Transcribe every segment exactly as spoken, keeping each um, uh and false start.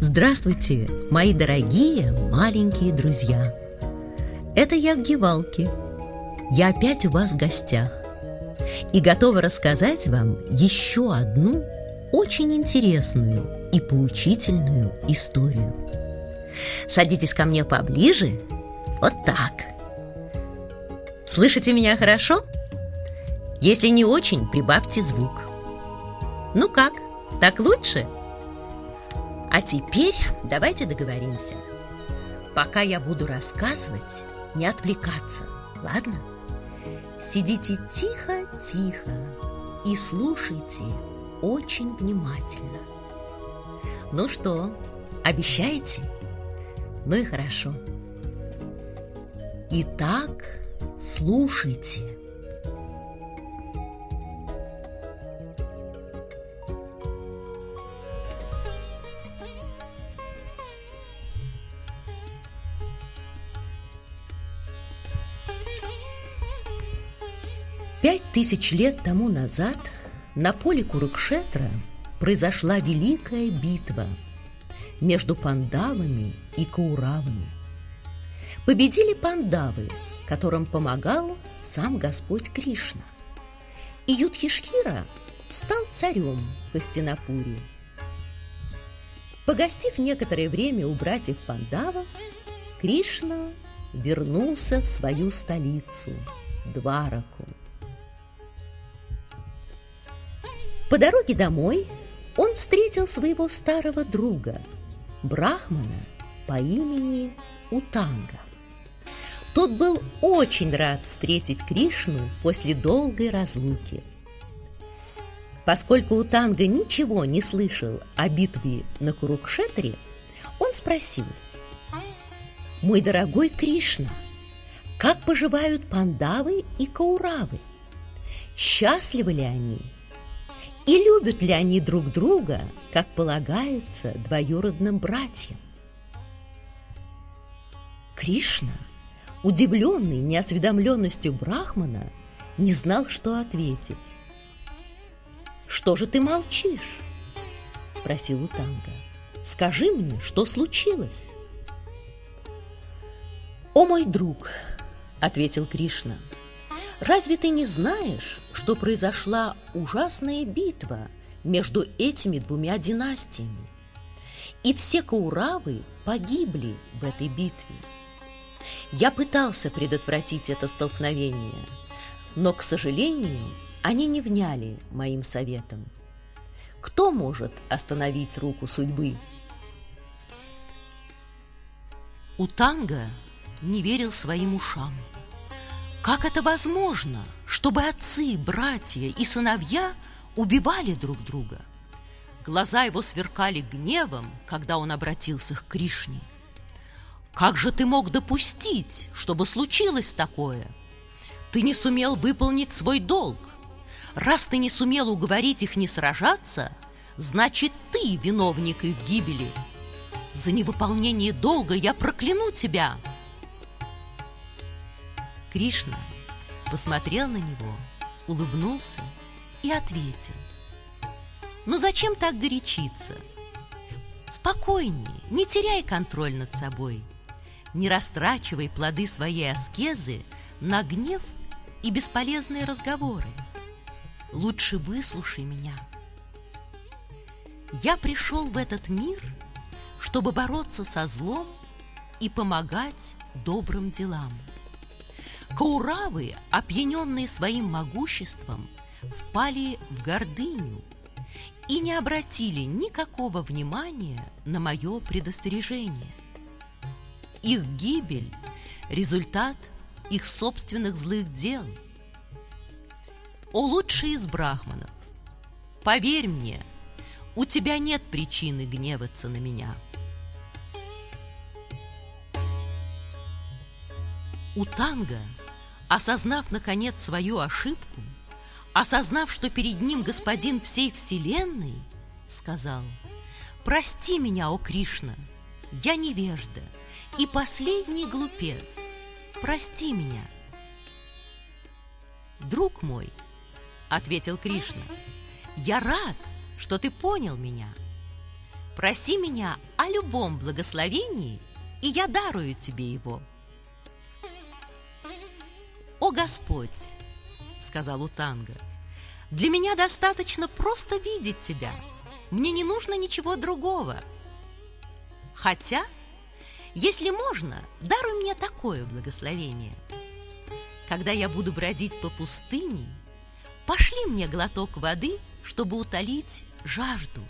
Здравствуйте, мои дорогие маленькие друзья! Это я Гевалки. Я опять у вас в гостях и готова рассказать вам еще одну очень интересную и поучительную историю. Садитесь ко мне поближе, вот так. Слышите меня хорошо? Если не очень, прибавьте звук. Ну как, так лучше? А теперь давайте договоримся. Пока я буду рассказывать, не отвлекаться, ладно? Сидите тихо-тихо и слушайте очень внимательно. Ну что, обещаете? Ну и хорошо. Итак, слушайте. Пять тысяч лет тому назад на поле Курукшетра произошла великая битва между пандавами и кауравами. Победили пандавы, которым помогал сам Господь Кришна, и Юдхиштхира стал царем в Хастинапуре. Погостив некоторое время у братьев пандавов, Кришна вернулся в свою столицу Двараку. По дороге домой он встретил своего старого друга, брахмана по имени Утанга. Тот был очень рад встретить Кришну после долгой разлуки. Поскольку Утанга ничего не слышал о битве на Курукшетре, он спросил: «Мой дорогой Кришна, как поживают пандавы и кауравы? Счастливы ли они? И любят ли они друг друга, как полагается двоюродным братьям?» Кришна, удивленный неосведомленностью брахмана, не знал, что ответить. «Что же ты молчишь?» – спросил Утанга. «Скажи мне, что случилось?» «О, мой друг!» – ответил Кришна. «Разве ты не знаешь, что произошла ужасная битва между этими двумя династиями, и все кауравы погибли в этой битве? Я пытался предотвратить это столкновение, но, к сожалению, они не вняли моим советам. Кто может остановить руку судьбы?» Утанга не верил своим ушам. Как это возможно, чтобы отцы, братья и сыновья убивали друг друга? Глаза его сверкали гневом, когда он обратился к Кришне. «Как же ты мог допустить, чтобы случилось такое? Ты не сумел выполнить свой долг. Раз ты не сумел уговорить их не сражаться, значит, ты виновник их гибели. За невыполнение долга я прокляну тебя!» Кришна посмотрел на него, улыбнулся и ответил: «Ну зачем так горячиться? Спокойнее, не теряй контроль над собой. Не растрачивай плоды своей аскезы на гнев и бесполезные разговоры. Лучше выслушай меня. Я пришел в этот мир, чтобы бороться со злом и помогать добрым делам. Кауравы, опьяненные своим могуществом, впали в гордыню и не обратили никакого внимания на мое предостережение. Их гибель – результат их собственных злых дел. О лучший из брахманов, поверь мне, у тебя нет причины гневаться на меня». Утанга, осознав наконец свою ошибку, осознав, что перед ним господин всей вселенной, сказал: «Прости меня, о Кришна, я невежда и последний глупец, прости меня». «Друг мой, — ответил Кришна, — я рад, что ты понял меня. проси меня о любом благословении, и я дарую тебе его». «О Господь, — сказал Утанга, — для меня достаточно просто видеть тебя, мне не нужно ничего другого. Хотя, если можно, даруй мне такое благословение. Когда я буду бродить по пустыне, пошли мне глоток воды, чтобы утолить жажду».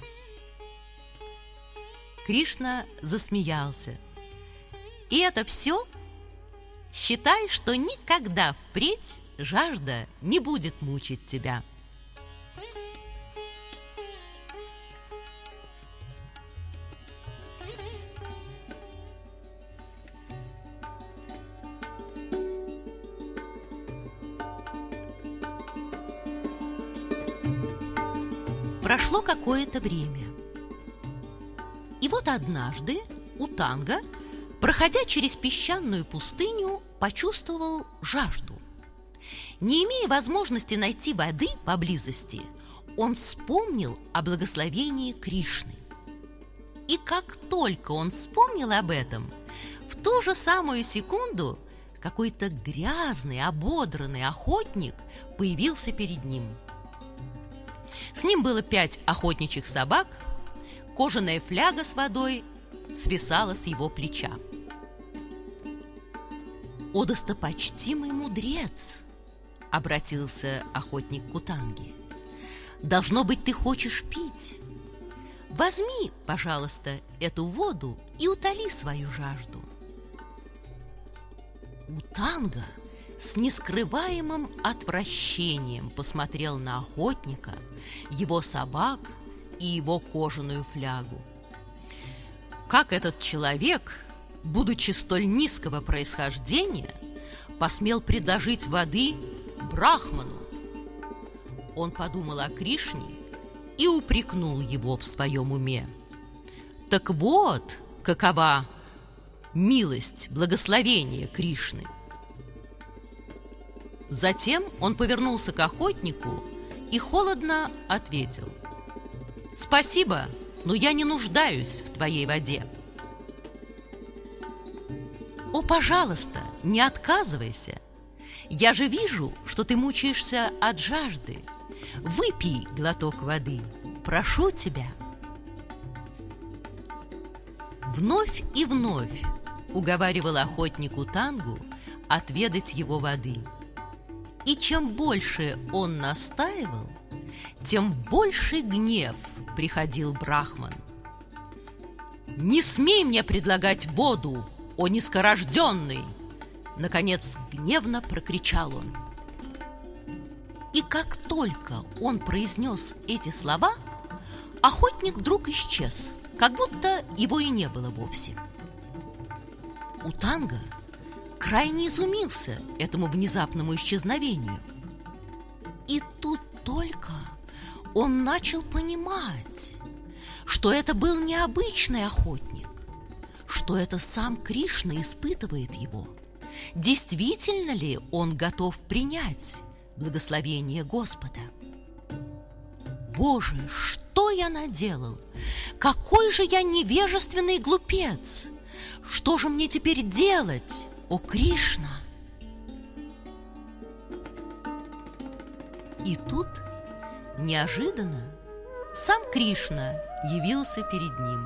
Кришна засмеялся. «И это все? Считай, что никогда впредь жажда не будет мучить тебя». Прошло какое-то время. И вот однажды Утанга, проходя через песчаную пустыню, почувствовал жажду. Не имея возможности найти воды поблизости, он вспомнил о благословении Кришны. И как только он вспомнил об этом, в ту же самую секунду какой-то грязный, ободранный охотник появился перед ним. С ним было пять охотничьих собак, кожаная фляга с водой свисала с его плеча. «О, достопочтимый мудрец!» — обратился охотник к Утанге. «Должно быть, ты хочешь пить. Возьми, пожалуйста, эту воду и утоли свою жажду». Утанга с нескрываемым отвращением посмотрел на охотника, его собак и его кожаную флягу. Как этот человек, будучи столь низкого происхождения, посмел предложить воды брахману? Он подумал о Кришне и упрекнул его в своем уме. Так вот, какова милость, благословение Кришны. Затем он повернулся к охотнику и холодно ответил: «Спасибо, но я не нуждаюсь в твоей воде». «О, пожалуйста, не отказывайся. Я же вижу, что ты мучаешься от жажды. Выпей глоток воды, прошу тебя». Вновь и вновь уговаривал охотник Утангу отведать его воды. И чем больше он настаивал, тем больший гнев приходил брахман. «Не смей мне предлагать воду, о низкорожденный!» Наконец гневно прокричал он. И как только он произнес эти слова, охотник вдруг исчез, как будто его и не было вовсе. Утанга крайне изумился этому внезапному исчезновению. И тут только он начал понимать, что это был необычный охотник, что это сам Кришна испытывает его. Действительно ли он готов принять благословение Господа? «Боже, что я наделал? Какой же я невежественный глупец! Что же мне теперь делать, о Кришна?» И тут неожиданно сам Кришна явился перед ним.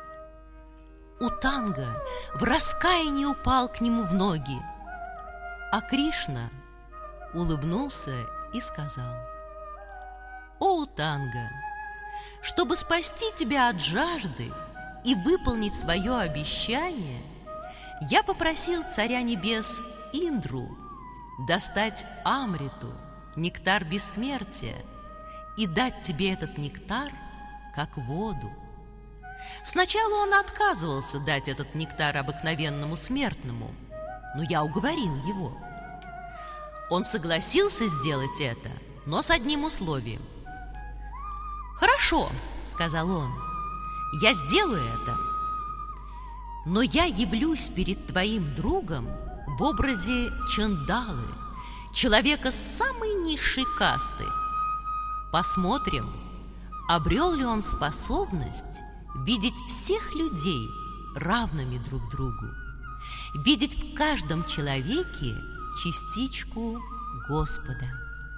Утанга в раскаянии упал к нему в ноги, а Кришна улыбнулся и сказал: «О, Утанга, чтобы спасти тебя от жажды и выполнить свое обещание, я попросил царя небес Индру достать Амриту, нектар бессмертия, и дать тебе этот нектар как воду. Сначала он отказывался дать этот нектар обыкновенному смертному, но я уговорил его. Он согласился сделать это, но с одним условием. «Хорошо, — сказал он, — я сделаю это, но я явлюсь перед твоим другом в образе Чандалы, человека самой низшей касты. Посмотрим, обрел ли он способность видеть всех людей равными друг другу, видеть в каждом человеке частичку Господа.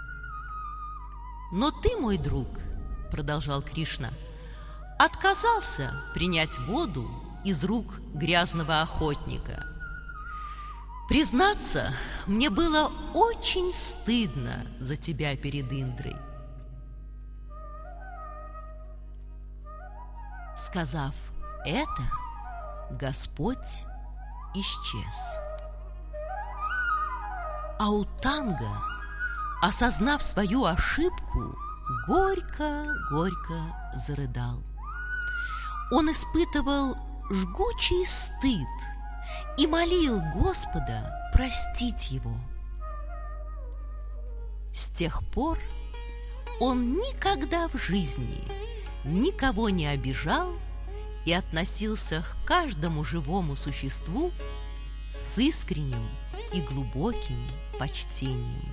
Но ты, мой друг, продолжал Кришна, отказался принять воду из рук грязного охотника. Признаться, мне было очень стыдно за тебя перед Индрой. Сказав это, Господь исчез. А Утанга, осознав свою ошибку, горько-горько зарыдал. Он испытывал жгучий стыд и молил Господа простить его. С тех пор он никогда в жизни никого не обижал и относился к каждому живому существу с искренним и глубоким почтением.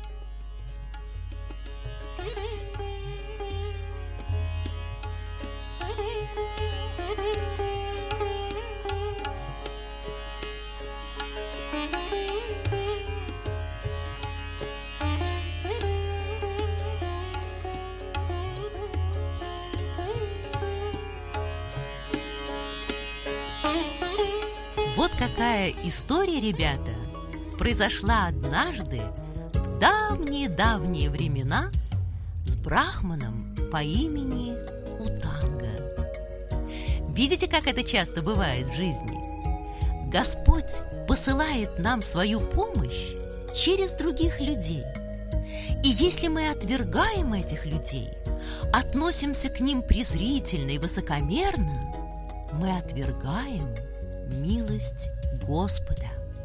Вот какая история, ребята, произошла однажды в давние-давние времена с брахманом по имени Утанга. Видите, как это часто бывает в жизни? Господь посылает нам свою помощь через других людей. И если мы отвергаем этих людей, относимся к ним презрительно и высокомерно, мы отвергаем милость Господа.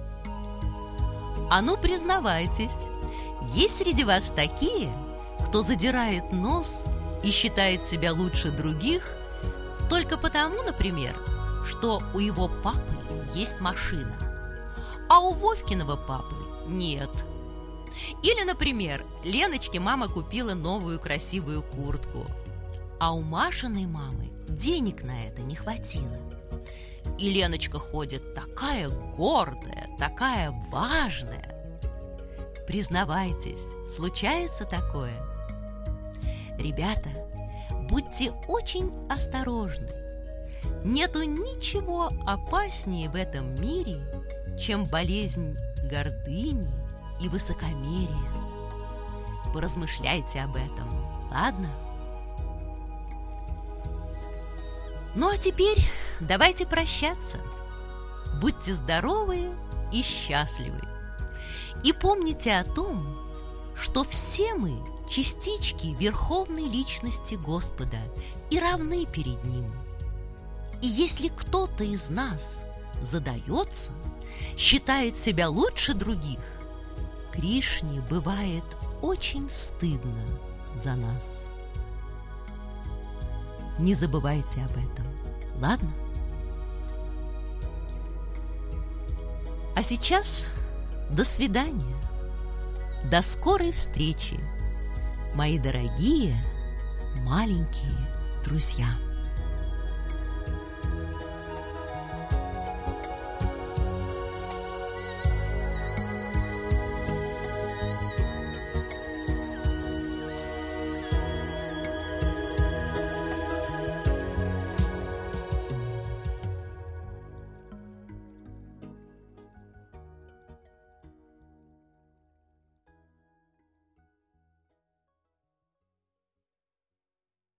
А ну, признавайтесь, есть среди вас такие, кто задирает нос и считает себя лучше других только потому, например, что у его папы есть машина, а у Вовкиного папы нет. Или, например, Леночке мама купила новую красивую куртку, а у Машиной мамы денег на это не хватило. И Леночка ходит такая гордая, такая важная. Признавайтесь, случается такое? Ребята, будьте очень осторожны. Нету ничего опаснее в этом мире, чем болезнь гордыни и высокомерия. Поразмышляйте об этом, ладно? Ну а теперь давайте прощаться. Будьте здоровы и счастливы. И помните о том, что все мы частички Верховной Личности Господа и равны перед Ним. И если кто-то из нас задается, считает себя лучше других, Кришне бывает очень стыдно за нас. Не забывайте об этом, ладно? А сейчас до свидания, до скорой встречи, мои дорогие маленькие друзья.